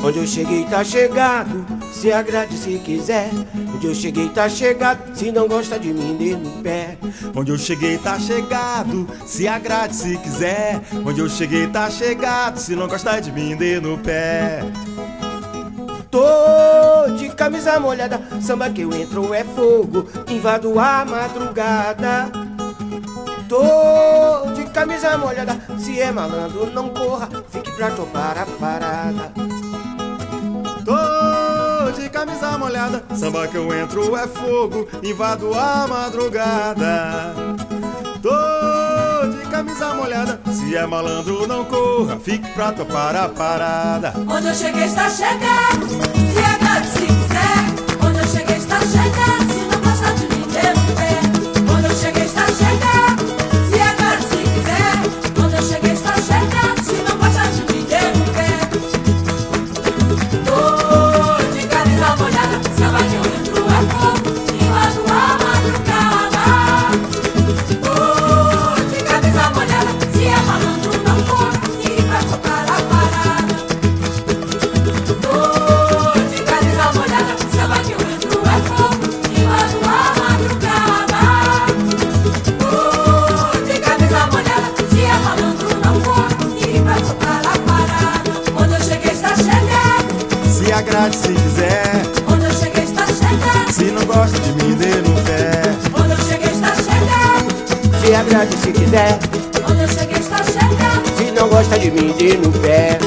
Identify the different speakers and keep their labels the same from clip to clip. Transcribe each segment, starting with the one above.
Speaker 1: Onde eu cheguei tá chegado, se agrade se quiser. Onde eu cheguei tá chegado, se não gosta de mim dê no pé.
Speaker 2: Onde eu cheguei tá chegado, se agrade se quiser. Onde eu cheguei tá chegado, se não gosta de mim dê no pé.
Speaker 1: Tô de camisa molhada, samba que eu entro é fogo, invado a madrugada. Tô de camisa molhada, se é malandro não corra, fique pra topar a parada.
Speaker 2: Tô de camisa molhada, samba que eu entro é fogo, invado a madrugada. Tô de camisa molhada, se é malandro não corra, fique pra topar a parada.
Speaker 3: Onde eu cheguei está chegado, se agrade se quiser. Onde eu cheguei está chegado, se não gosta de mim dê no pé. Onde eu cheguei está chegado, se agrade se quiser. Onde eu cheguei está chegado, se não gosta de mim dê no pé. Tô de camisa molhada, samba que eu entro é fogo, invado a madrugada. Tô de camisa molhada, se é malandro não corra, e pra tocar a parada. Tô de camisa molhada, samba que eu entro é fogo, invado a madrugada. Tô de camisa molhada, se é malandro não corra, e pra tocar a parada. Onde eu cheguei está chegado,
Speaker 2: Se agrade se quiser,
Speaker 3: onde eu cheguei está chegado.
Speaker 2: se não gosta de mim dê no pé.
Speaker 3: Onde eu cheguei está chegado,
Speaker 1: Se agrade se quiser,
Speaker 3: onde eu cheguei está chegado.
Speaker 1: se não gosta de mim dê no pé.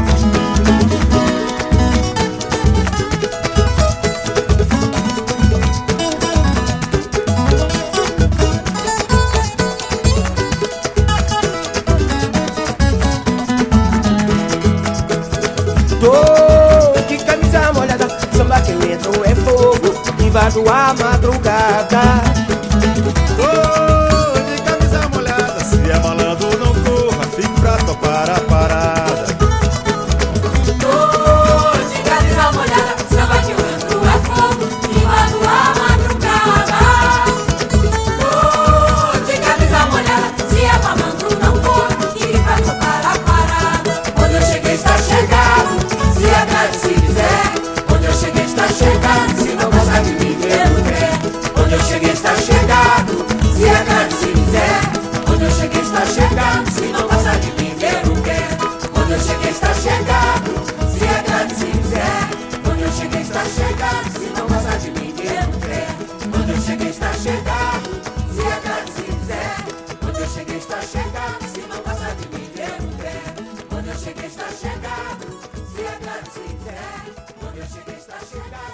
Speaker 1: Tô de camisa molhada, samba que eu entro é fogo, invado a madrugada.
Speaker 2: Tô de camisa molhada, se é malandro não corra, fique pra topar a parada.
Speaker 3: Tô de camisa molhada, samba que eu entro é fogo, invado a madrugada. Tô de camisa molhada, se é malandro não corra, e pra tocar a parada. Onde eu cheguei está chegado, se agrade se quiser. Onde eu cheguei está chegado, se não gosta de mim dê no pé.
Speaker 1: Onde eu cheguei está chegado, se agrade se quiser.
Speaker 3: Onde eu cheguei está chegado, se não gosta de mim dê no pé.
Speaker 1: Onde eu cheguei está chegado, se agrade se quiser.
Speaker 3: Onde eu cheguei está chegado, se não gosta de mim dê no pé.
Speaker 1: Onde eu cheguei está chegado, se agrade se quiser. Onde eu cheguei está chegado, se não gosta de mim dê no pé. Onde eu cheguei está chegado, se agrade se quiser. Onde eu cheguei está chegado.